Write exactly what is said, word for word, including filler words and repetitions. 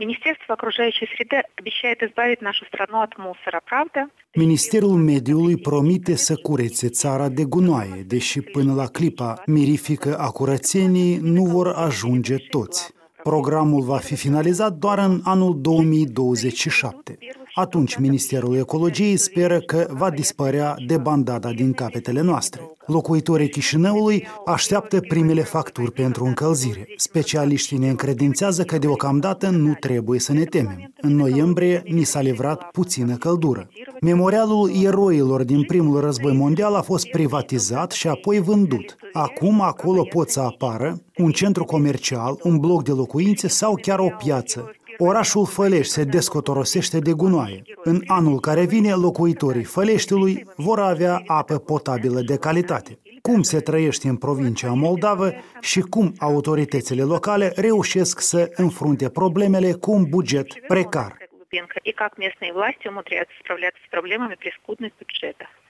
Министерство окружающей среды обещает избавить нашу страну от мусора, правда? Ministerul Mediului promite să curețe țara de gunoaie, deși până la clipa mirifică a curățenii nu vor ajunge toți. Programul va fi finalizat doar în anul două mii douăzeci și șapte. Atunci, Ministerul Ecologiei speră că va dispărea debandada din capetele noastre. Locuitorii Chișinăului așteaptă primele facturi pentru încălzire. Specialiștii ne încredințează că deocamdată nu trebuie să ne temem. În noiembrie ni s-a livrat puțină căldură. Memorialul eroilor din primul război mondial a fost privatizat și apoi vândut. Acum acolo pot să apară un centru comercial, un bloc de locuințe sau chiar o piață. Orașul Fălești se descotorosește de gunoaie. În anul care vine, locuitorii Făleștiului vor avea apă potabilă de calitate. Cum se trăiește în provincia Moldavă și cum autoritățile locale reușesc să înfrunte problemele cu un buget precar. И как местные власти умудряются справляться с проблемами при скудных бюджетах.